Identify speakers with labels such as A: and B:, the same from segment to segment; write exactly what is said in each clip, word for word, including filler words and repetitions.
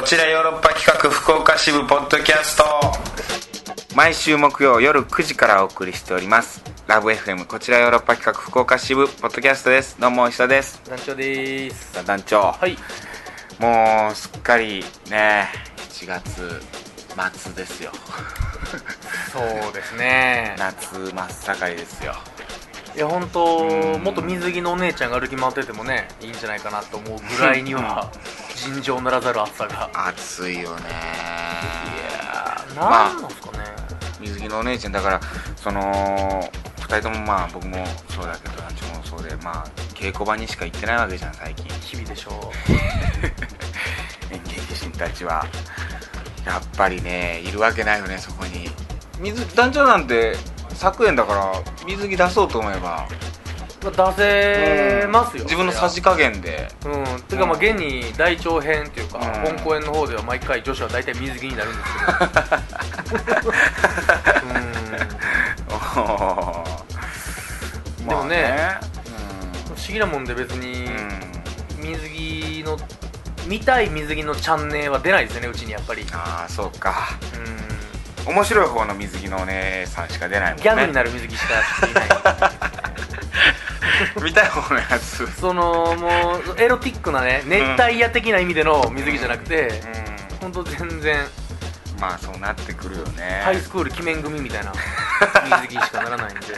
A: ちらヨーロッパ企画福岡支部ポッドキャスト、毎週木曜夜くじからお送りしておりますラブ エフエム こちらヨーロッパ企画福岡支部ポッドキャストです。どうも石田です。
B: 団長です。
A: さあ団長、
B: はい、
A: もうすっかりねしちがつ末ですよ
B: そうですね
A: 夏真っ盛りですよ。
B: いや本当もっと水着のお姉ちゃんが歩き回っててもねいいんじゃないかなと思うぐらいには尋常ならざる暑さが
A: 暑いよね。
B: いやなんなんすかね、まあ、
A: 水着のお姉ちゃんだからそのふたりともまあ僕もそうだけど団長もそうでまあ稽古場にしか行ってないわけじゃん最近。
B: 日々でしょ
A: う演劇人たちはやっぱりねいるわけないよねそこに。水団長なんて昨年だから水着出そうと思えば
B: 出せますよ、うん、
A: 自分のさじ加減で。
B: うんてかまあ現に大長編っていうか、うん、本公演の方では毎回女子は大体水着になるんですけどうんでもね、まあね、うん、不思議なもんで別に水着の見たい水着のチャンネルは出ないですよねうちにやっぱり。
A: ああそうか。うん面白い方の水着のお姉さんしか出ないもんね。
B: ギャグになる水着しかちょっといない
A: 見たい方のやつ
B: そのもうエロティックなね熱帯夜的な意味での水着じゃなくて、うん、ほんと全然
A: まあそうなってくるよね。
B: ハイスクール鬼面組みたいな水着しかならないんで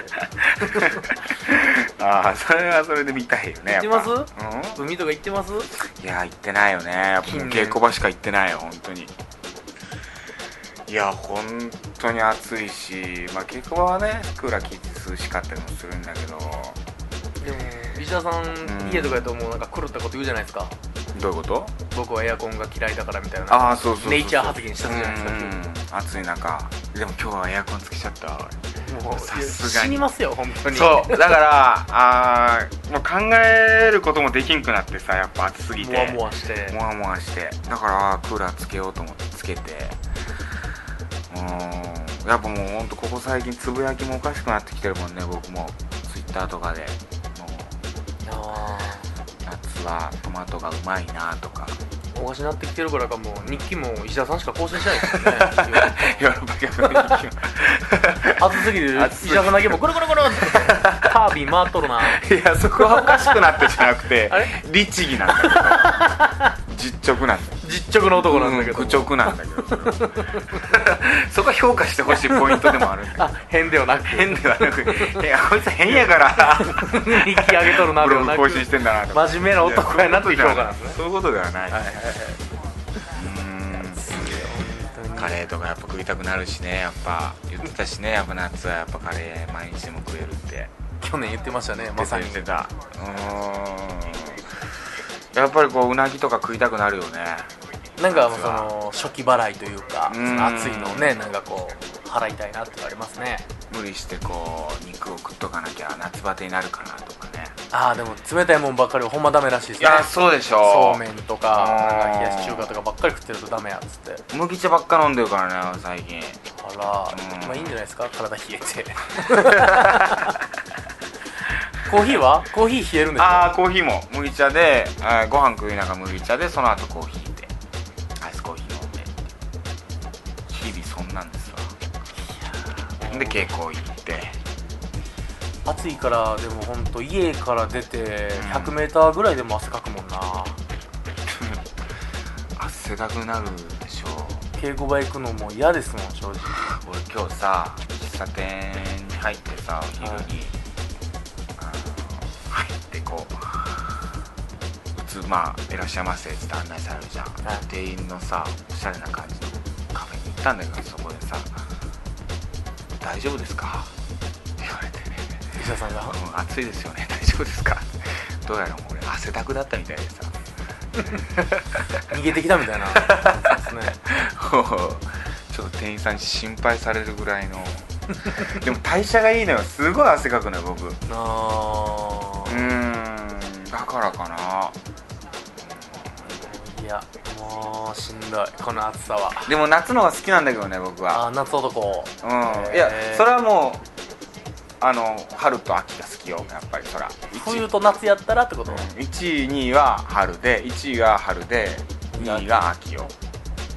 A: ああそれはそれで見たいよね。
B: 行ってます、
A: うん、
B: 海とか行ってます？
A: いや行ってないよね。やっぱ稽古場しか行ってないよ本当に。いや本当に暑いし、まあ稽古場はねクーラー効いて涼しかったりもするんだけど。
B: でも石田さん、うん、家とかやともうなんか狂ったこと言うじゃないですか。
A: どういうこと？
B: 僕はエアコンが嫌いだからみたいな。
A: ああそうそうそうそう
B: ネイチャー発言したじゃないですか。
A: うん暑い中でも今日はエアコンつけちゃった。もうさすがに
B: 死にますよ本当に。
A: そうだからあもう考えることもできんくなってさやっぱ暑すぎて
B: モワモワして
A: モワモワしてだからクーラーつけようと思ってつけてうんやっぱもうほんとここ最近つぶやきもおかしくなってきてるもんね。僕もツイッターとかでもう
B: あ
A: 夏はトマトがうまいなとか
B: おかしなってきてるからかもう日記も石田さんしか更新しないですよね
A: ヨーロッパ客の日記も
B: 暑すぎる石田さんだけもゴロゴロゴロってカービィ回っとるな。
A: いやそこはおかしくなってじゃなくて律儀なんだけど実直なんだよ。
B: 実直な男なんだけど、
A: うん、愚直なんだけどそこは評価してほしいポイントでもあるんだけど
B: あ変ではなく
A: 変ではなくいやこいつ変やから
B: 日記上げとるなではなく
A: ブログ更新してんだなとか
B: 真面目な男やなって評価なんですね。
A: そういうことではない、
B: はいはいはい、
A: うーんカレーとかやっぱ食いたくなるしね。やっぱ言ってたしねやっぱ夏はやっぱカレー毎日でも食えるって
B: 去年言ってましたね。まさに
A: 言ってた。うーんやっぱりこううなぎとか食いたくなるよね。
B: なんかその初期払いというかその暑いのをねなんかこう払いたいなってありますね。
A: 無理してこう肉を食っとかなきゃ夏バテになるかなとかね。
B: ああでも冷たいもんばっかりはほんまダメらしいですね。
A: いやそうでしょ。
B: そうめんとかなんか冷やし中華とかばっかり食ってるとダメやっつって
A: 麦茶ばっか飲んでるからね最近。
B: あらまあいいんじゃないですか体冷えてコーヒーはコーヒー冷えるんですか？
A: ああコーヒーも麦茶でご飯食いながら麦茶でその後コーヒーでアイスコーヒー飲んで日々そんなんですわ。で稽古行って
B: 暑いからでもほんと家から出て ひゃくメーター ぐらいでも汗かくもんな、うん、
A: 汗だくなるでしょ。
B: 稽古場行くのも嫌ですもん正直。
A: 俺今日さ喫茶店に入ってさお昼に、はい入ってこう普通まあいらっしゃいませって案内されるじゃん、はい、店員のさおしゃれな感じのカフェに行ったんだけどそこでさ大丈夫ですかって言われてね
B: 石田さんが、
A: うん、暑いですよね大丈夫ですかどうやら俺汗だくだったみたいでさ
B: 逃げてきたみたいな感じですね
A: ちょっと店員さんに心配されるぐらいのでも代謝がいいのよ。すごい汗かくのよ僕。あーうーんだからかな。
B: いやもうしんどいこの暑さは。
A: でも夏の方が好きなんだけどね僕は。
B: あ夏男。
A: うんいやそれはもうあの春と秋が好きよやっぱり。そら
B: 冬と夏やったらってこと？
A: いちいにいは春でいちいが春でにいが秋よ。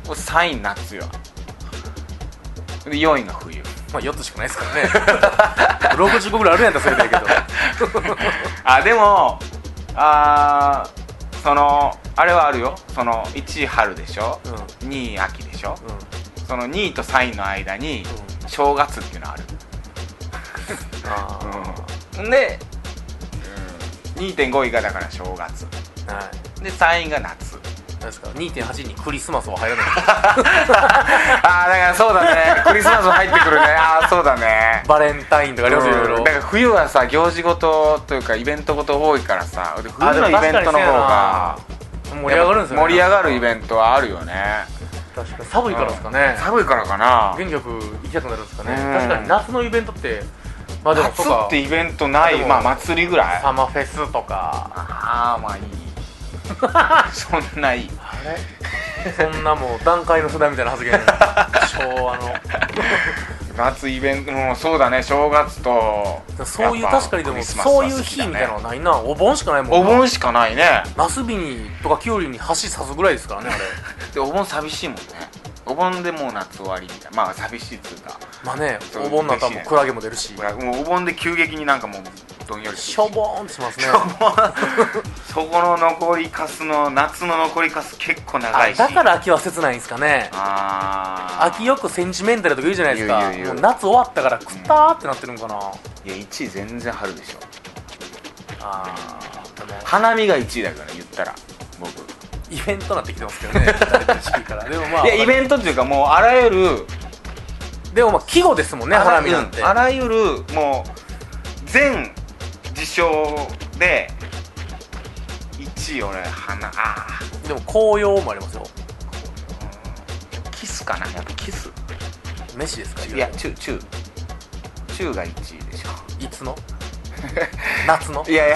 A: さんい夏よ。でよんいが冬。
B: まあよっつしかないですからねろくじゅっこぐらいあるやんだそれだけど
A: あでもあそのあれはあるよ。そのいちい春でしょ、うん、にい秋でしょ、うん、そのにいとさんいの間に正月っていうのある、うん、あうん、で、うん、にてんごいがだから正月、はい、でさんいが夏
B: ですか にてんはち にクリスマスは入らない
A: ああだからそうだねクリスマスも入ってくるね。ああそうだね
B: バレンタインとかありますよ、いろいろ。
A: だから冬はさ行事ごとというかイベントごと多いからさ、で冬のイベントの方が
B: 盛り上がるんですよね。
A: 盛り上がるイベントはあるよね。
B: 確かに寒いからですかね、
A: うん、寒いからかな。
B: 元気よく行きたくなるんですかね。確かに夏のイベントってまあでも
A: 夏ってイベントない。まあ祭りぐらい。
B: サマフェスとか。
A: ああまあいいそんないい
B: あれそんなもう段階の世代みたいな発言昭和の
A: 夏イベントもそうだね。正月と
B: そういう確かにでもそういう日みたいなのはないな。お盆しかないもんな。
A: お盆しかないね。
B: ナスビにとかキュウリに橋刺すぐらいですからねあれ
A: でお盆寂しいもんね。お盆でもう夏終わりみたいな。まあ寂しいっつうか
B: まあねお盆になったらもうクラゲも出るし、
A: もうお盆で急激になんかもうどんより
B: しょぼーんってしますね
A: そこの残りかすの夏の残りかす結構長いし、
B: だから秋は切ないんですかね。
A: あ
B: 秋よくセンチメンタルとか言うじゃないですか。
A: 言う言う言う
B: もう夏終わったから食ったーってなってるんかな、うん、
A: いやいちい全然春でしょ。
B: あーでも
A: 花見がいちいだから言ったら僕
B: イベントなってきてますけどね時期からでもまあ
A: いやイベントっていうかもうあらゆる
B: でもまあ季語ですもんね花見なんて。
A: あらゆるもう全事象でいちい俺花あ
B: でも紅葉もありますよ。
A: キスかなやっぱキス
B: 飯ですか。
A: いやチューチューチューがいちいでしょ。
B: いつの夏の
A: いやいや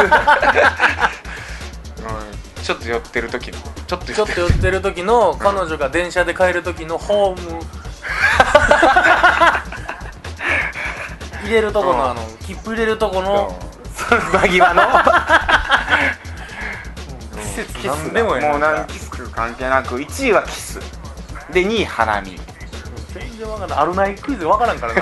A: うん、ちょっと寄ってる時のちょっと
B: ちょっと寄ってる時の彼女が電車で帰る時のホーム入れるとこのあの切符入れるとこの
A: 間際の
B: 季節
A: キス
B: なんでもや
A: もう何キス関係なくいちいはキスでにい花見。
B: 全然わからん。あるないクイズわからんからな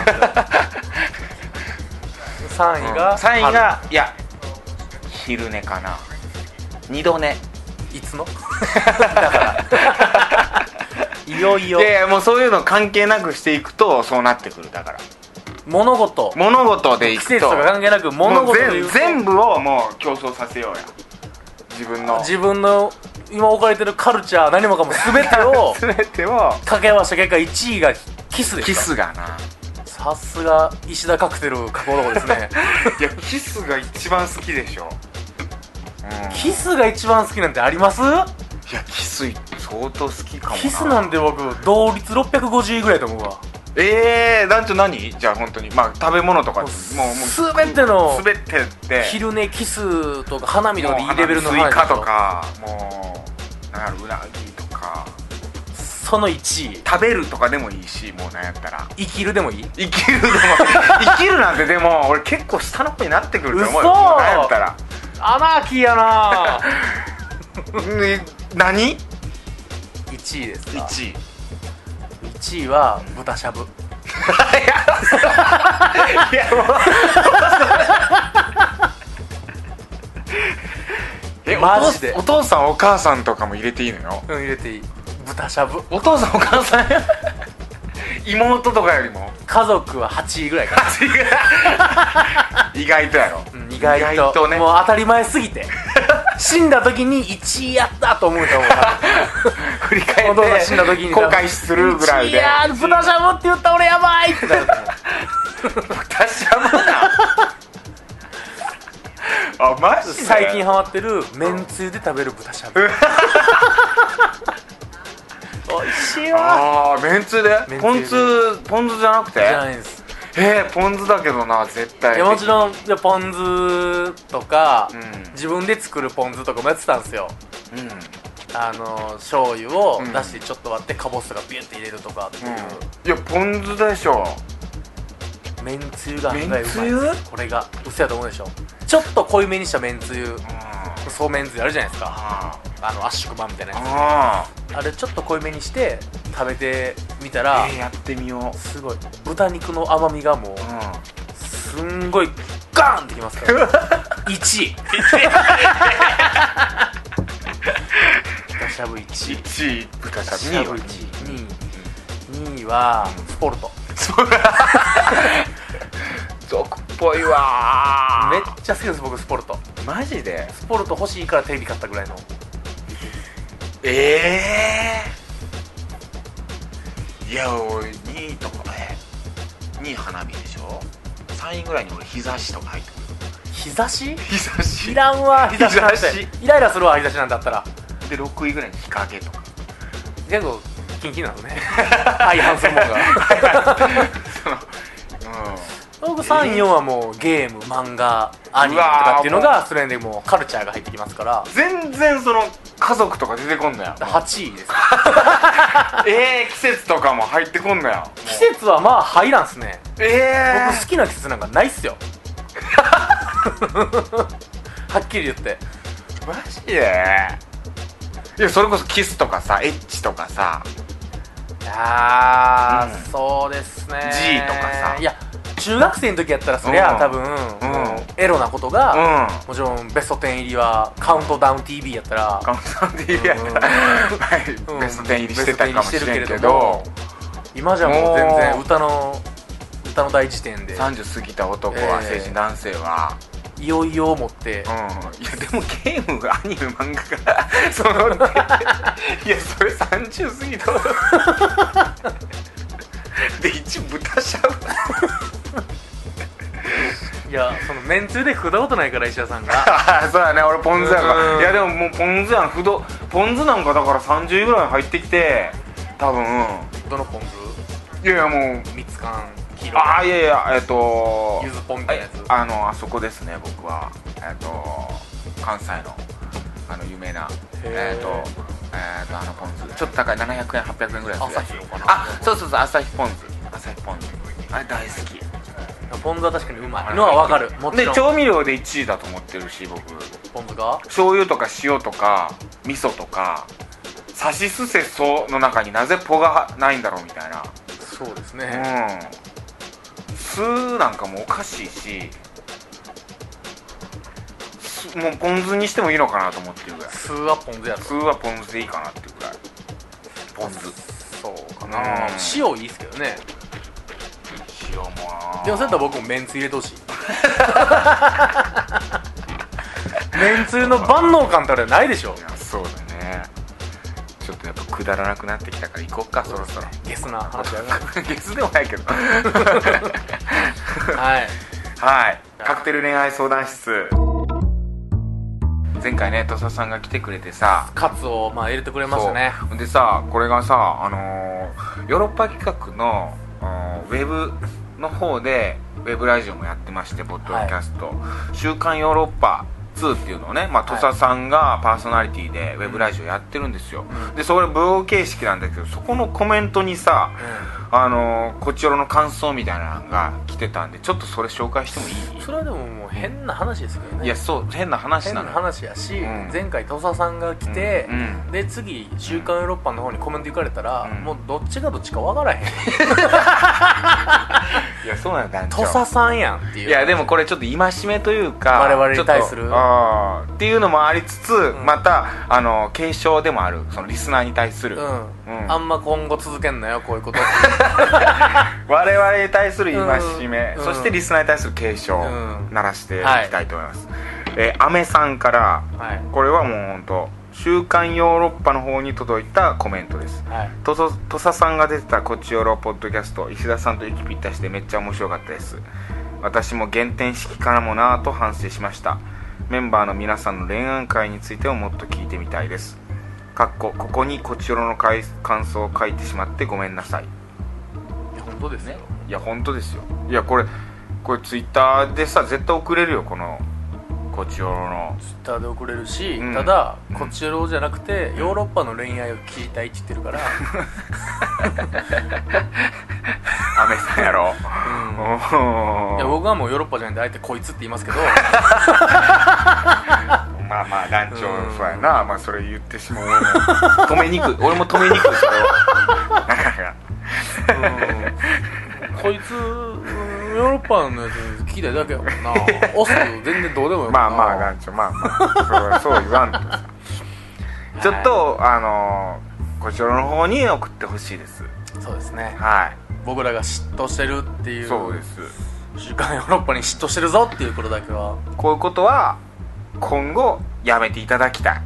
B: さんいが、うん、
A: さんいがいや昼寝かな。二度寝
B: いつのだからいよいよ。
A: いやいやもうそういうの関係なくしていくとそうなってくる。だから
B: 物事
A: 物事でいくと
B: 季節とか関係なく物事でいうと
A: 全部をもう競争させようや。自分の
B: 自分の今置かれてるカルチャー何もかも全てを
A: 全てを
B: 掛け合わせた結果いちいがキスですか。
A: キスがな。
B: さすが石田カクテル過去男ですね
A: いやキスが一番好きでしょ、
B: うん、キスが一番好きなんてあります？いや
A: キス相当好きかもな。
B: キスなんて僕同率ろっぴゃくごじゅういぐらいと思うわ。
A: えー、なんと何じゃあ本当にまあ食べ物とかもう
B: もう全ての
A: 全てで
B: 昼寝キスとか花見とかでいいレベルの話でしょ。
A: スイカとかもうなんかうなぎとか
B: そのいちい
A: 食べるとかでもいいし、もうなんやったら
B: 生きるでもいい。
A: 生きるでも生きるなんてでも俺結構下の方になってくると思うよ。
B: 嘘
A: もうなんやったら
B: アナーキーやな
A: 何
B: いちいですか。
A: いちい
B: いちいは豚しゃぶ。い
A: やもうえ
B: マジで
A: お父さんお母さんとかも入れていいのよ。
B: うん入れていい。豚しゃぶ。
A: お父さんお母さん妹とかよりも
B: 家族ははちいぐらいかな
A: 意外とやろ、
B: うん、意外と
A: 意外とね、
B: もう当たり前すぎて死んだ時にいちいやったと思うと思う
A: 振り返って
B: お父さん死んだ時に
A: 後悔するぐらいで
B: いやー豚しゃぶって言った俺やばいってなる
A: 豚しゃぶなあマジで
B: 最近ハマってるめんつゆで食べる豚しゃぶ美味しいわ。
A: あーめんつゆでポン酢ポン酢じゃなくて
B: じゃないです。
A: えー、ポン酢だけどな絶対。
B: いやもちろんポン酢とか、
A: うん、
B: 自分で作るポン酢とかもやってたんですよ、うん、あの醤油を出してちょっと割ってかぼすとかビュッて入れるとかっていう、うん、
A: いやポン酢でしょ。
B: めんつゆが案外うまいです。これが嘘やと思うでしょ。ちょっと濃いめにしためんつゆ、うん、 そうめんつゆあるじゃないですか、
A: あ
B: あの圧縮版みたいなや
A: あ
B: つ、あれちょっと濃いめにして食べてみたら、
A: えー、やってみよう。
B: すごい豚肉の甘みがもう
A: う
B: すんごいガーンってきますからいちい豚しゃぶいちい、
A: ん、いちい豚しゃぶ、
B: しゃぶいちい、にい、にいはスポルト、
A: 俗っぽいわ
B: めっちゃ好きです僕スポルト。
A: マジで。
B: スポルト欲しいからテレビ買ったぐらいの。
A: ええー、いや俺にいとかね、にい花火でしょ、さんいぐらいに俺日差しとか入ってくる。
B: 日差し
A: 日差し
B: いらんわ、日差しなんて
A: 日差し
B: イライラするわ、日差しなんだったら。
A: でろくいぐらいに日陰とか
B: 結構キンキンなのね相反するもんが
A: その、うん
B: 僕さん、よんはもうゲーム、漫画、アニメとかっていうのがそれでもうカルチャーが入ってきますから。
A: 全然その家族とか出てこんのや。
B: はちいです
A: えー、季節とかも入ってこんのや。
B: 季節はまあ入らんすね。
A: えー、
B: 僕好きな季節なんかないっすよはっきり言って。
A: マジで。いやそれこそキスとかさ、エッチとかさ、
B: いやー、
A: うん
B: そうですね
A: G とかさ、
B: いや中学生の時やったらそりゃ、
A: うん
B: 多分、
A: うん
B: もうエロなことが、
A: うん、
B: もちろんベストじゅう入りはカウントダウン ティーブイ やったら
A: カウントダウン ティーブイ やったら、はい、
B: うん
A: ベストじゅう入りしてたかもしれんけ
B: ベストじゅう入りしてるけれ
A: ど
B: も、今じゃもう全然
A: もう
B: 歌の歌の大辞典で
A: さんじゅう過ぎた男は、
B: えー
A: 成人男性は、
B: いよいよを持って、
A: うん、いやでもゲームアニメ漫画がそのいやそれさんじゅう過ぎたで一豚しゃぶ
B: いやそのめんつゆで食ったことないから石田さんが
A: そうだね、俺ポン酢やか
B: うん
A: ら。いやでももうポン酢やん、ふどポン酢なんかだからさんじゅうぐらい入ってきて多分、
B: どのポン
A: いやいやもう、
B: 酢？蜜柑黄色
A: ああいやいやえっと
B: ゆずポンみたいなやつ。
A: ああのあそこですね、僕はえっと関西のあの有名なえっとえっとあのポン酢ちょっと高いななひゃくえんはっぴゃくえんぐらいするやつ。
B: 朝日のかな。
A: あ、そうそうそう、朝日ポン酢、朝日ポン酢あれ大好き
B: ポン酢は確かにうまいのはわかる。もちろん
A: で調味料でいちいだと思ってるし僕、
B: ポン酢が
A: 醤油とか塩とか味噌とかさしすせその中になぜポがないんだろうみたいな。
B: そうです
A: う
B: ね、
A: ん、酢なんかもおかしいし、酢もうポン酢にしてもいいのかなと思ってるぐらい。
B: 酢はポン酢やろ。
A: 酢はポン酢でいいかなっていうぐらい。ポン酢
B: そうかな、
A: うん
B: 塩いいっすけどね。
A: 塩も
B: でもそうやったら僕もめんつゆ入れてほしいめんつゆの万能感ってあれないでしょ。
A: いやそうだね、ちょっとやっぱくだらなくなってきたから行こっか、そろそろ。
B: ゲスな話やが
A: ゲスでもないけど
B: はい
A: はい、カクテル恋愛相談室、前回ね土佐さんが来てくれてさ、
B: カツをまあ入れてくれましたね。
A: そうでさ、これがさ、あのー、ヨーロッパ企画のウェブの方でウェブラジオもやってまして、ポッドキャスト、はい、週刊ヨーロッパツーっていうのをね、まあ、土佐さんがパーソナリティでウェブラジオやってるんですよ、うん、でそれブログ形式なんだけど、そこのコメントにさ、うん、あのー、こちらの感想みたいなのが来てたんで、ちょっとそれ紹介してもいい？
B: それはでももう変な話ですけどね。
A: いやそう変な話なの。
B: 変な話やし、うん、前回土佐さんが来て、うんうん、で次週刊ヨーロッパの方にコメント行かれたら、うん、もうどっちがどっちか分からへんい
A: やそうなんだ、
B: 土佐さんやんっていう。
A: いやでもこれちょっと戒めというか、
B: 我々に対する
A: あっていうのもありつつ、うん、またあの継承でもある、そのリスナーに対する、うん
B: うん、あんま今後続けんなよこういうこと
A: 我々に対する戒め、うん、そしてリスナーに対する継承、うん、鳴らしていきたいと思います、はい、えー、アメさんから、はい、これはもう本当週刊ヨーロッパの方に届いたコメントです、はい、とそ土佐さんが出てたこっちヨーロポッドキャスト、石田さんと息ぴったしでめっちゃ面白かったです。私も減点式からもなぁと反省しました。メンバーの皆さんの恋愛会についてをもっと聞いてみたいです。かっこここにこちよろの感想を書いてしまってごめんなさい。い
B: や本当ですね。
A: いや本当ですよ。いやこれこれツイッターでさ絶対送れるよ、このこちよろの
B: ツイッターで送れるし、うん、ただ、うん、こちよろじゃなくてヨーロッパの恋愛を聞きたいって言ってるから
A: アメさんやろ、
B: うん、いや僕はもうヨーロッパじゃなくてあえてこいつって言いますけど
A: お前まあまあ団長そうやな、まあそれ言ってしまう俺も止めにくい俺も止めにくいそれはなかなか
B: こいつヨーロッパのやつ聞きたいだけやもんなオス全然どうでもよ
A: まあまあ団長まあまあそれはそう言わんとさちょっと、はい、あのこちらの方に送ってほしいです。
B: そうですね、
A: はい、
B: 僕らが嫉妬してるっていう。
A: そうです。
B: 週刊ヨーロッパに嫉妬してるぞっていうことだけは。
A: こういうことは今後やめていただきたい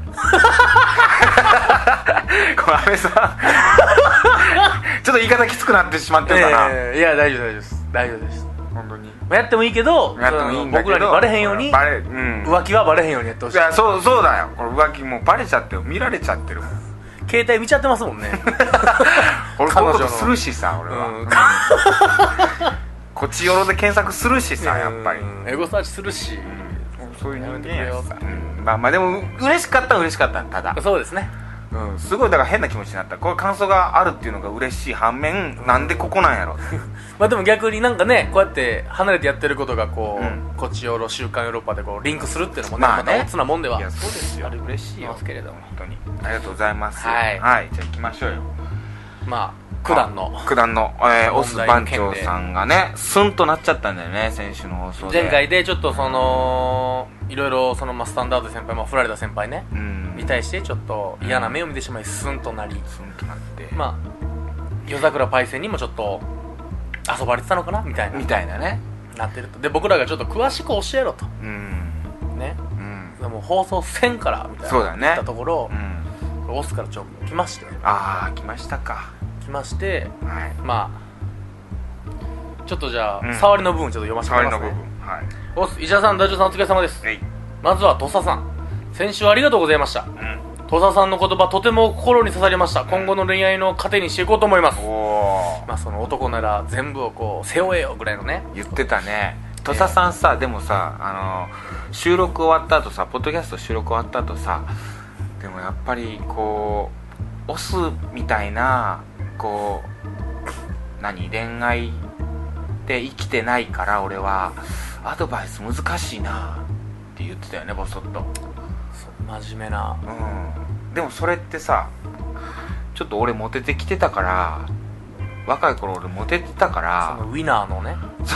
A: これ安倍さんちょっと言い方きつくなってしまってるかな、
B: えー、いや大丈夫大丈夫です大丈夫です
A: 本当に
B: やってもいいけど、
A: やってもいいんだけど
B: 僕らにバレへんように
A: バレ、うん、
B: 浮気はバレへんようにやってほしい。
A: いやそうそうだよこれ浮気もうバレちゃってる見られちゃってるもん
B: 携帯見ちゃってますもんね
A: 俺こういうことするしさ俺は、うん、こっちよろで検索するしさやっぱり
B: エゴサーチするし、うん、
A: そういう人間やさ、うん、まあまあでも嬉しかったは嬉しかったただ
B: そうですね、
A: うん、すごいだから変な気持ちになったこれ感想があるっていうのが嬉しい反面なんでここなんやろ
B: まあでも逆になんかねこうやって離れてやってることがこう、うん、こっちヨーロ週刊ヨーロッパでこうリンクするっていうのもね、まあね、また大つなもんではい
A: やそうですよ
B: あれ嬉しいよけれども
A: 本当にありがとうございます
B: はい、
A: はい、じゃあ行きましょうよ。
B: まあ九段の
A: 九段の、えー、オス番長さんがねスンとなっちゃったんだよね先週の放送で
B: 前回でちょっとそのいろいろその、まあ、スタンダード先輩、まあ、振られた先輩ね、うん、に対してちょっと嫌な目を見てしまいスンとなり
A: スンとなって
B: まあ夜桜パイセンにもちょっと遊ばれてたのかなみたいな
A: みたいなね
B: なってるとで僕らがちょっと詳しく教えろと、うん、ね、うん、でも放送せんからみたいな
A: そうだね
B: 言ったところ、うん、オスからちょっと来まして
A: ああ来ましたか
B: 来まして、
A: はい、
B: まあちょっとじゃあ、うん、触りの部分ちょっと読ませてもらいますね。
A: はい、
B: オス石田さん、ダチョウさんお疲れ様です。まずは土佐さん先週ありがとうございました、うん、土佐さんの言葉とても心に刺さりました、うん、今後の恋愛の糧にしていこうと思います。おまあその男なら全部をこう背負えよぐらいのね
A: 言ってたね土佐さんさ、えー、でもさあの収録終わった後さポッドキャスト収録終わった後さでもやっぱりこうオスみたいなこう何恋愛で生きてないから俺はアドバイス難しいなって言ってたよねボソッと
B: そう真面目な
A: うんでもそれってさちょっと俺モテてきてたから若い頃俺モテてたから
B: そのウィナーのね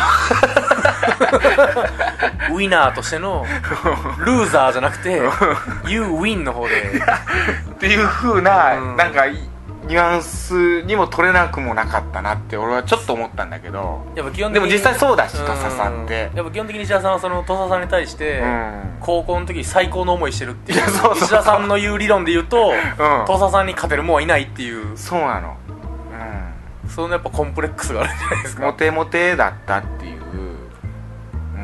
B: ウィナーとしてのルーザーじゃなくて You win の方で
A: っていう風な、うん、なんかニュアンスにも取れなくもなかったなって俺はちょっと思ったんだけど
B: やっぱ基本的に
A: でも実際そうだし土佐さんって
B: やっぱ基本的に石田さんはその土佐さんに対して、うん、高校の時に最高の思いしてるっていう石田さんの言う理論で言うと、うん、土佐さんに勝てるもんはいないっていう
A: そうなの、
B: うん、そのやっぱコンプレックスがあるんじゃないですか
A: モテモテだったっていう、うん、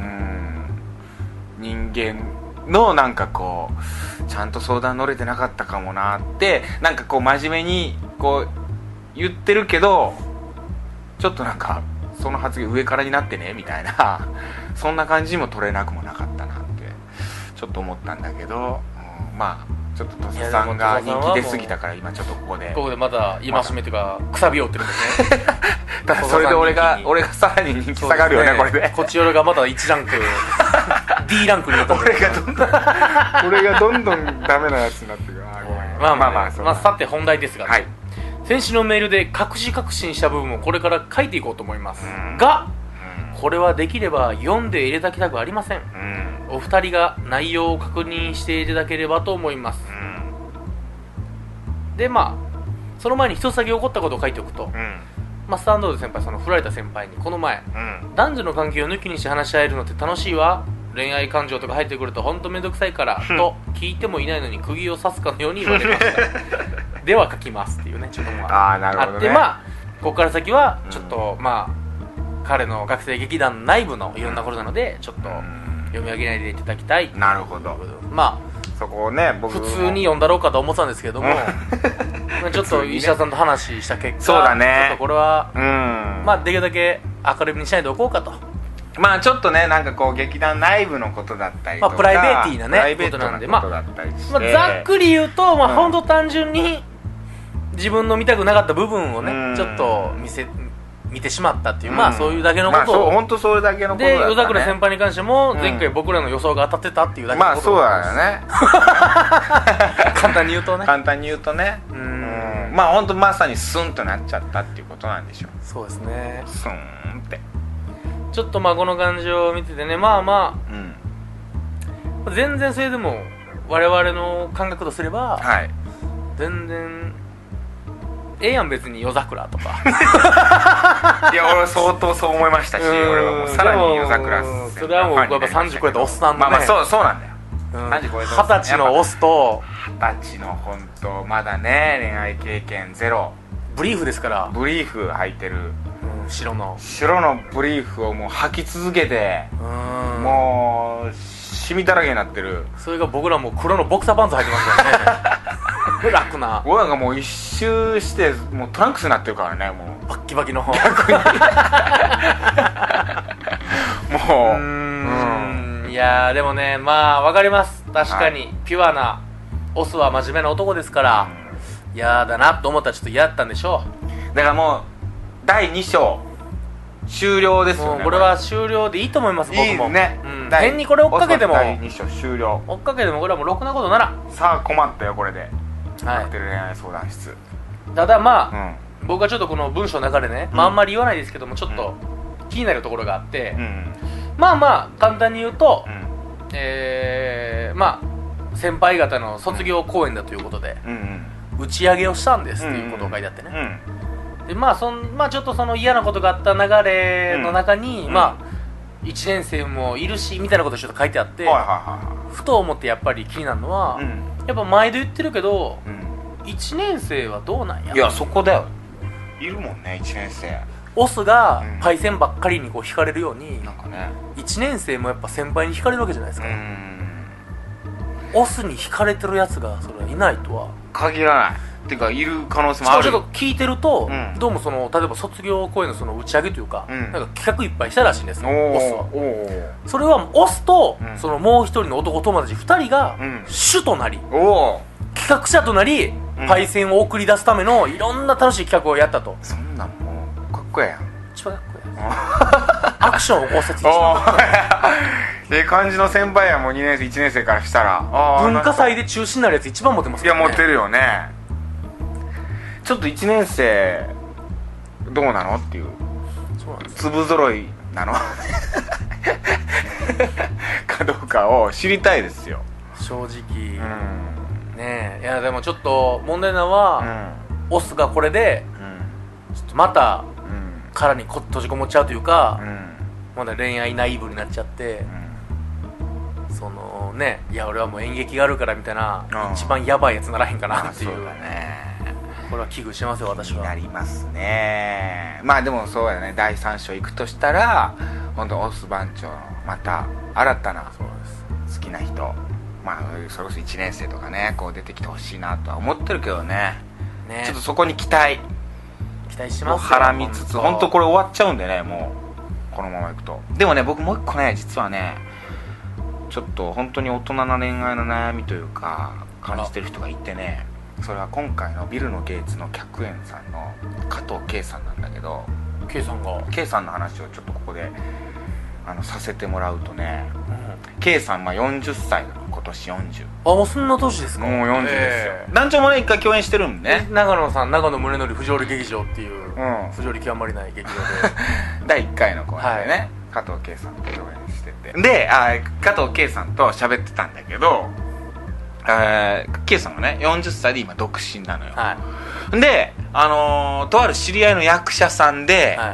A: 人間のなんかこうちゃんと相談乗れてなかったかもなってなんかこう真面目にこう言ってるけどちょっとなんかその発言上からになってねみたいなそんな感じにも取れなくもなかったなってちょっと思ったんだけど、うん、まあちょっと土佐さんが人気出すぎたから今ちょっとここで
B: ここでまた戒めというかくさびを打ってるんですね
A: だからそれで俺が俺がさらに人気下がるよ ね, ねこれで
B: こっちよりがまたいちランクD ランクになったん
A: 俺がどんどん俺がどんどんダメなやつになってくるあごめん
B: まあまあまあ、まあ、さて本題ですが、
A: はい、
B: 先週のメールで隠し隠しにした部分をこれから書いていこうと思いますが、うん、これはできれば読んで入れたきたくありません、うん、お二人が内容を確認していただければと思います、うん、でまあその前に一つだけ起こったことを書いておくと、うんまあ、スタンドで先輩その振られた先輩にこの前、うん、男女の関係を抜きにして話し合えるのって楽しいわ恋愛感情とか入ってくると本当めんどくさいからと聞いてもいないのに釘を刺すかのように言われましたでは書きますっていうねちょっともあ
A: あなるほど、ね、
B: あってまあここから先はちょっと、うん、まあ彼の学生劇団内部のいろんなことなのでちょっと読み上げないでいただきたい
A: なるほど
B: まあ
A: そこをね僕
B: 普通に読んだろうかと思ってたんですけどもちょっと石田さんと話した結果
A: そうだね
B: ちょっとこれは、うん、まあできるだけ明るみにしないでおこうかと
A: まあちょっとねなんかこう劇団内部のことだったりとか、
B: まあ、プライベーティーなね
A: プライベートなことだったりして、
B: まあまあ、ざっくり言うと、まあ、ほんと単純に自分の見たくなかった部分をね、うん、ちょっと見せ見てしまったっていう、うん、まあそういうだけのことを、
A: まあ、そう本当それだけのことだった、ね、
B: で夜桜先輩に関しても前回僕らの予想が当たってたっていうだけのこと、
A: うん、まあそうだよね
B: 簡単に言うとね
A: 簡単に言うとねうん、まあ本当まさにスンとなっちゃったっていうことなんでしょう。
B: そうですね、
A: スンって
B: ちょっとまあこの感じを見ててね、まあまあ、うん、全然それでも我々の感覚とすれば、はい、全然ええやん別に夜桜とか
A: いや俺相当そう思いましたし、俺はもうさらに夜桜
B: それはもうやっぱさんじゅう超えたおっさんのね、
A: まあまあそうそうなんだよ、
B: はたちのオスと
A: はたちの本当まだね恋愛経験ゼロ、
B: ブリーフですから、
A: ブリーフ履いてる、
B: うん、白の
A: 白のブリーフをもう履き続けて、うんもうシミだらけになってる。
B: それが僕らも黒のボクサーパンツ履いてますからね楽な、
A: 僕なんかもう一周してもうトランクスになってるからね、もう
B: バッキバキの
A: 逆にもううー
B: ん、うん、いやでもね、まあわかります、確かに、はい、ピュアなオスは真面目な男ですから、嫌、うん、だなと思ったらちょっと嫌だったんでしょ
A: う。だからもうだいに章終了ですよね。
B: もうこれは終了でいいと思います、僕も。
A: いいね、
B: うん、変にこれ追っかけても
A: だいに章終了、
B: 追っかけてもこれはもうろくなことなら。
A: さあ困ったよこれで、
B: はい、
A: カクテル恋愛相談室。
B: ただまあ、うん、僕はちょっとこの文章の中でね、まあ、あんまり言わないですけどもちょっと気になるところがあって、うん、まあまあ簡単に言うと、うん、えー、まあ先輩方の卒業公演だということで、うんうん、打ち上げをしたんですっていうことが書いてあってね、うんうん、でまあそんまあちょっとその嫌なことがあった流れの中に、うん、まあいちねん生もいるしみたいなことがちょっと書いてあって、はいはいはい、ふと思ってやっぱり気になるのは、うん、やっぱ毎度言ってるけど、うん、いちねん生はどうなんや。
A: いやそこだよ、いるもんねいちねん生。
B: オスがパイセンばっかりにこう惹かれるように、
A: なんかね、
B: いちねん生もやっぱ先輩に惹かれるわけじゃないですか。うーん、オスに惹かれてるやつがそれはいないとは
A: 限らないっていうか、いる可能性もある。
B: しかもちょっと聞いてると、うん、どうもその例えば卒業公演のその打ち上げというか、うん、なんか企画いっぱいしたらしいんですよ、オスは。それはオスと、うん、そのもう一人の男友達ふたりが、うん、主となり、お企画者となり、うん、パイセンを送り出すためのいろんな楽しい企画をやったと。
A: そんなんもうかっこええやん。
B: 一番かっこええやんアクションを起こすやつ一番かっこ
A: ええええ感じの先輩やもうにねん生いちねん生からしたら、あ
B: 文化祭で中止になるやつ一番モテますからね。
A: いやモテるよね。ちょっといちねん生どうなのっていう、そうなんです、粒揃いなのかどうかを知りたいですよ
B: 正直、うん、ねえ。いやでもちょっと問題なのは、うん、オスがこれで、うん、ちょっとまた、うん、殻にこ閉じこもっちゃうというか、うん、まだ恋愛ナイーブになっちゃって、うん、そのね、いや俺はもう演劇があるからみたいな、うん、一番ヤバいやつならへんかなっていう、そうだね、これは危惧してますよ私は。
A: 気になりますね。まあでもそうやね、だいさん章行くとしたら本当オス番長のまた新たな好きな人、まあそれこそいちねん生とかね、こう出てきてほしいなとは思ってるけど ね, ねちょっとそこに期待
B: 期待しますよ。
A: はらみつつ本当これ終わっちゃうんでね、もうこのままいくと。でもね僕もう一個ね実はねちょっと本当に大人な恋愛の悩みというか感じてる人がいてね、それは今回のビルのゲイツの客演さんの加藤圭さんなんだけど、
B: 圭さんが
A: 圭さんの話をちょっとここであのさせてもらうとね、圭、うん、さんはよんじゅっさいなの、今年よんじゅう。
B: あ、もうそんな年ですか。
A: もうよんじゅうですよ、えー、団長もね一回共演してるんでね、
B: 長野さん、長野宗則不条理劇場っていう、うん、不条理極まりない劇場で
A: だいいっかいの公演でね、はい、加藤圭さんと共演してて、であ加藤圭さんと喋ってたんだけど、えー、K さんがねよんじゅっさいで今独身なのよ、はい、で、あのー、とある知り合いの役者さんで、はい、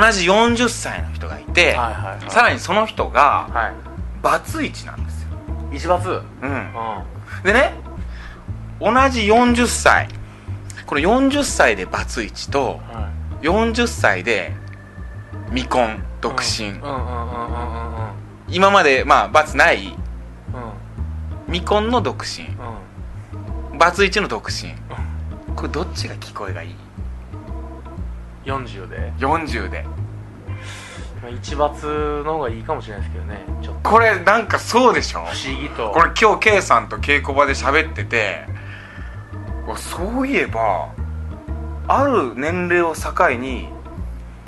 A: 同じよんじゅっさいの人がいて、はいはいはい、さらにその人が、はい、バツイチなんですよ。
B: 一バツ、
A: うん、うん、でね同じよんじゅっさい、このよんじゅっさいでバツイチと、はい、よんじゅっさいで未婚独身、今までまあバツない未婚の独身、うん、バツイチの独身、うん、これどっちが聞こえがいい？
B: よんじゅうで
A: よんじゅうで
B: 一バツの方がいいかもしれないですけどね。ちょっと
A: これなんかそうでしょ、
B: 不思議と。
A: これ今日 K さんと稽古場で喋ってて、そういえばある年齢を境に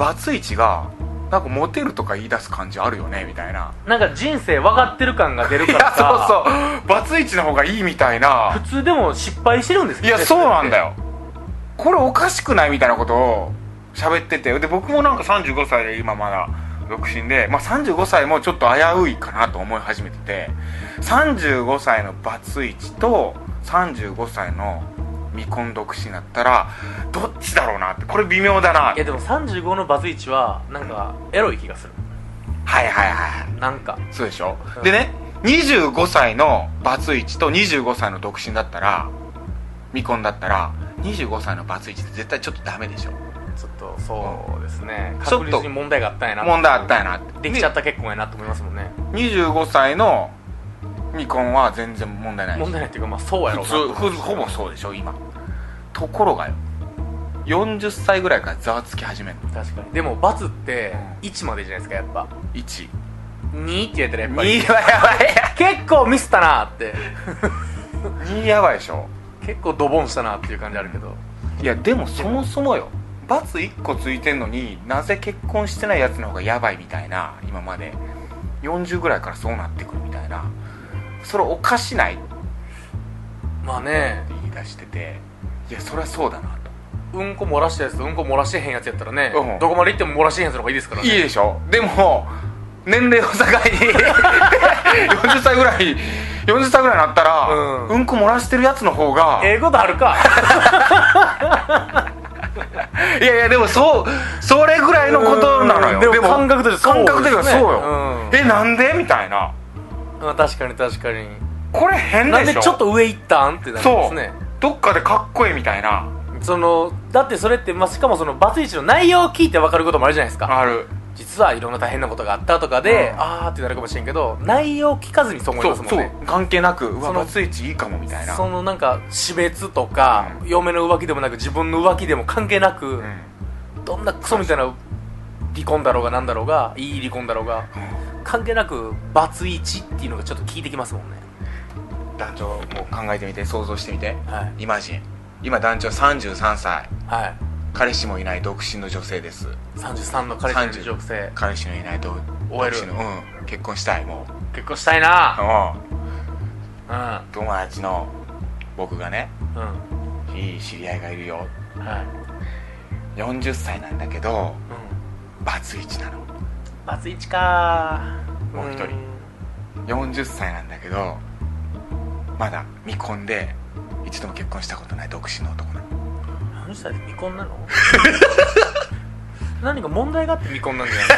A: バツイチがなんかモテるとか言い出す感じあるよねみたいな、
B: なんか人生分かってる感が出るからさ
A: そうそうバツイチの方がいいみたいな。
B: 普通でも失敗してるんですよ、ね、
A: いやそうなんだよ、これおかしくないみたいなことを喋ってて、で僕もなんかさんじゅうごさいで今まだ独身で、まあ、さんじゅうごさいもちょっと危ういかなと思い始めてて、さんじゅうごさいのバツイチとさんじゅうごさいの未婚独身だったらどっちだろうなって、これ微妙だな。
B: いやでもさんじゅうごのバツイチはなんかエロい気がする。
A: はいはいはい、
B: なんか
A: そうでしょ、
B: うん、
A: でねにじゅうごさいのバツイチとにじゅうごさいの独身だったら、未婚だったらにじゅうごさいのバツイチって絶対ちょっとダメでしょ。
B: ちょっとそうですね、
A: ちょっと
B: 確実に問題があったんやな、
A: 問題あったんやなって、
B: できちゃった結婚やなと思いますもんね。
A: にじゅうごさいの未婚は全然問題ないし、
B: 問題ないっていうかまあそうやろうな
A: 普通ほぼそうでしょ今。ところがよよんじゅっさいぐらいからざわつき始めるの。
B: 確かに。でも罰っていちまでじゃないですか、やっぱ
A: いち
B: にって言ったらやっぱり
A: にはやばいや
B: 結構ミスったなって
A: にやばいでしょ。
B: 結構ドボンしたなっていう感じあるけど、
A: いやでもそもそもよ、罰いっこついてんのになぜ結婚してないやつの方がやばいみたいな、今までよんじゅうぐらいからそうなってくるみたいな、それおかしないって
B: まあね、
A: 言い出してて、いやそりゃそうだなと。
B: うんこ漏らしたやつとうんこ漏らしてへんやつやったらね、
A: うん、
B: どこまで行っても漏らしてへんやつの方がいいですからね。
A: いいでしょ。でも年齢を境によんじゅっさいぐらいよんじゅっさいぐらいになったら、うん、うんこ漏らしてるやつの方が
B: ええことあるか
A: いやいやでもそうそれぐらいのことなのよ。
B: でも感覚としてそうですね、
A: 感覚的にはそうよ、
B: うん、
A: えなんでみたいな、
B: まあ、確かに確かに
A: これ変でしょ。
B: なんでちょっと上行ったんってなりますね。
A: どっかでかっこいいみたいな。
B: そのだってそれって、まあ、しかもそのバツイチの内容を聞いて分かることもあるじゃないですか。
A: ある。
B: 実はいろんな大変なことがあったとかで、
A: うん、
B: あーってなるかもしれんけど、内容聞かずにそう思いますもんね。
A: そうそう関係なく、うわバツイチいいかもみたいな、
B: そのなんか死別とか、うん、嫁の浮気でもなく自分の浮気でも関係なく、うん、どんなクソみたいな離婚だろうがなんだろうが、いい離婚だろうが、うん、関係なくバツイチっていうのがちょっと効いてきますもんね。
A: 団長もう考えてみて、想像してみて、
B: はい、
A: イマジン今団長さんじゅうさんさい、
B: はい、
A: 彼氏もいない独身の女性です。
B: さんじゅうさんの彼氏の女性、
A: 彼氏のいない独身の、うん、結婚したい。もう
B: 結婚したいな。
A: うん、うん、友達の僕がね、うん、いい知り合いがいるよ、
B: はい、
A: よんじゅっさいなんだけど、うん、バツイチなの。
B: バツイチか。
A: もう一人よんじゅっさいなんだけどまだ未婚で一度も結婚したことない独身の男なの。
B: よんじゅっさいで未婚なの何か問題があって未婚なんじゃない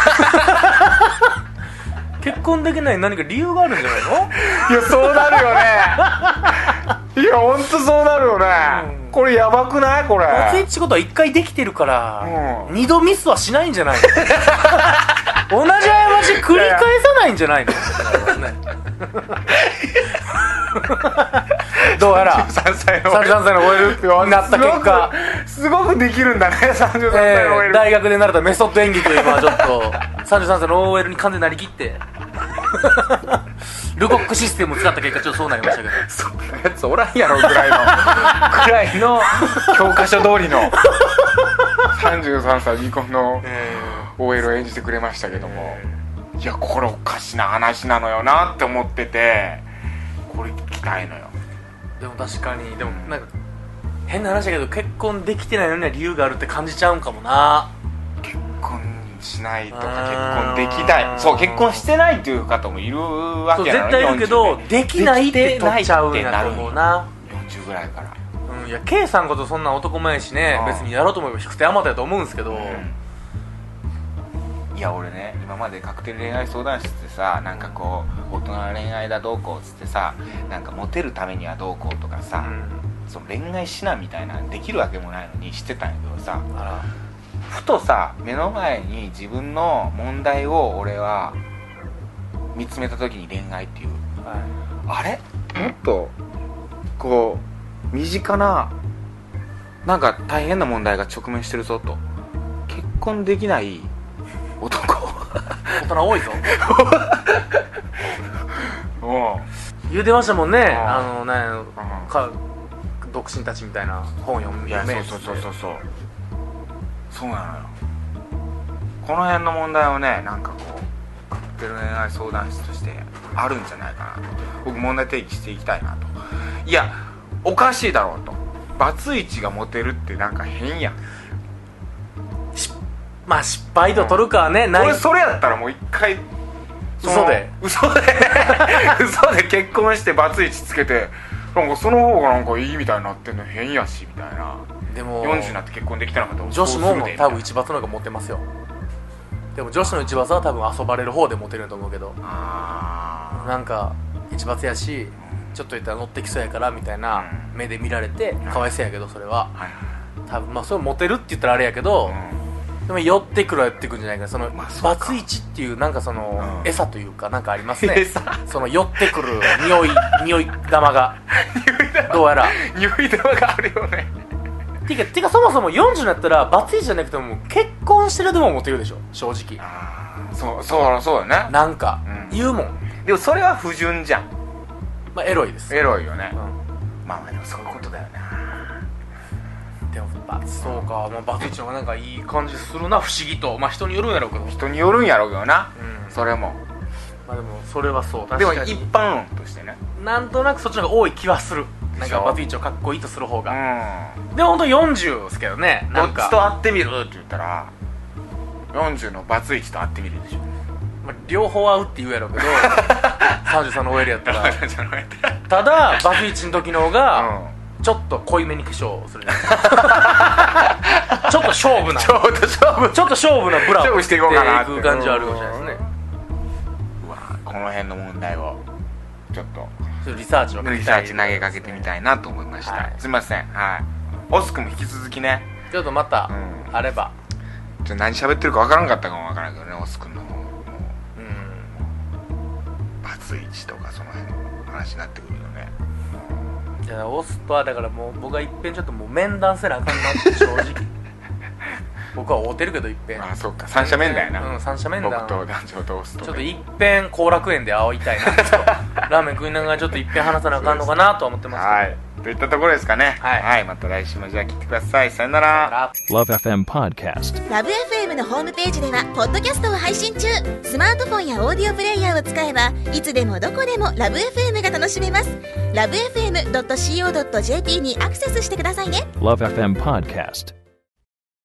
B: の結婚できない何か理由があるんじゃないの。
A: いやそうなるよねいやほんとそうなるよね、うん、これやばくないこれ。
B: バツイチことはいっかいできてるから、うん、にどミスはしないんじゃないの同じ過ち繰り返さないんじゃないのどうやら
A: さんじゅうさんさいの
B: さんじゅうさんさいの オーエル になった結果
A: すごく、すごくできるんだねさんじゅうさんさいの オーエル、
B: えー、大学で習ったメソッド演劇を今ちょっとさんじゅうさんさいの オーエル に完全になりきってルコックシステムを使った結果ちょっとそうなりましたけど
A: そんなやつおらんやろぐらいのぐらいの教科書通りのさんじゅうさんさい未婚の オーエル を演じてくれましたけども、いやこれおかしな話なのよなって思ってて、これ聞きたいのよ。
B: でも確かに、でもなんか変な話だけど結婚できてないのには理由があるって感じちゃうんかもな。
A: 結婚しないとか結婚できない、そう結婚してないっていう方もいるわけやのに、
B: 絶対いるけどできないって取っちゃうんやと思うな。
A: よんじゅうぐらいから、
B: うん、いや K さんことそんな男前やしね、別にやろうと思えば引く手あまたやと思うんですけど、うん、
A: いや俺ね今までカクテル恋愛相談室でさ、なんかこう大人の恋愛だどうこうっつってさ、なんかモテるためにはどうこうとかさ、うん、その恋愛指南みたいなできるわけもないのにしてたんやけどさ、あらふとさ目の前に自分の問題を俺は見つめた時に恋愛っていう、はい、あれもっとこう身近ななんか大変な問題が直面してるぞと、結婚できない男
B: 大人多いぞ
A: お
B: 言うてましたもんね、あのね、か独身たちみたいな本読む。
A: いやそうそうそうそうそうそうなのよ。 この辺の問題をねなんかこうカクテル恋愛相談室としてあるんじゃないかなと僕問題提起していきたいなと。いやおかしいだろうと、バツイチがモテるってなんか変やん。
B: まあ失敗と取るかはね、うん、ない。
A: 俺それやったらもう一回
B: 嘘で
A: 嘘で嘘で結婚してバツイチつけてなんかその方がなんかいいみたいになってんの変やしみたいな。
B: でも
A: よんじゅうになって結婚できてなかったら
B: 女子も多分一罰の方がモテますよ。でも女子の一罰は多分遊ばれる方でモテると思うけど、あなんか一罰やしちょっと言ったら乗ってきそうやからみたいな目で見られてかわいそうやけど、それは多分まあそれモテるって言ったらあれやけど、でも寄ってくるは寄ってくるんじゃないかな。そのバツイチっていうなんかその餌というかなんかありますね。その寄ってくる匂い匂い玉がどうやら
A: 匂い玉があるよね。
B: てか、てかそもそもよんじゅうになったらバツイチじゃなくても結婚してるでもモテるでしょ正直。
A: あそうそうそうだね。
B: なんか、うん、言うもん。
A: でもそれは不純じゃん。
B: まあエロいです。
A: エロいよね、うん、まあまあでもそういうことだよね。
B: でもバツそうか、まあ、バツイチの方がなんかいい感じするな不思議と。まあ人によるんやろうけど
A: 人によるんやろうけどな、うん、それも
B: まあでもそれはそう確
A: かに。でも一般論としてね
B: なんとなくそっちの方が多い気はする。なんかバツイチをかっこいいとする方が、うん、でもほんとよんじゅうですけどね。なんか
A: どっちと会ってみるって言ったらよんじゅうのバツイチと会ってみるでしょ、
B: まあ、両方会うって言うやろうけどさんじゅうさんの オーエル やったらただバツイチの時の方がちょっと濃いめに化粧するじゃないですかちょっと勝負なちょっと勝負ちょっと勝負なブラを
A: 勝負していこうかなって
B: いう感じはあるかもしれないですね。
A: うわこの辺の問題をちょっと
B: リサーチを
A: リサーチ投げかけてみたいなと思いました、はい、すいません。はいオス君も引き続きね
B: ちょっとまた、うん、あれば
A: ちょっと何喋ってるか分からんかったかも分からんけどねオス君の方もうんバツイチとかその辺の話になってくるよね。
B: いやオスとはだからもう僕はいっぺんちょっともう面談せなあかんなって正直僕は会うてるけどいっぺん
A: ああそっか三者面談やな。
B: うん三者面談
A: 僕と男女とオスと
B: ちょっといっぺん後楽園で会いたいなラーメン食いながらちょっといっぺん話さなあかんのかなと思ってますけど、
A: はいといったところですかね。はい、はい、また来週もじゃあ聞いてください。さよなら。
C: ラブ エフエム Podcast
D: ラブ エフエム のホームページではポッドキャストを配信中。スマートフォンやオーディオプレイヤーを使えばいつでもどこでもラブ エフエム が楽しめます。ラブ エフエムドットシーオードットジェーピー にアクセスしてくださいね。
C: ラブ エフエム Podcast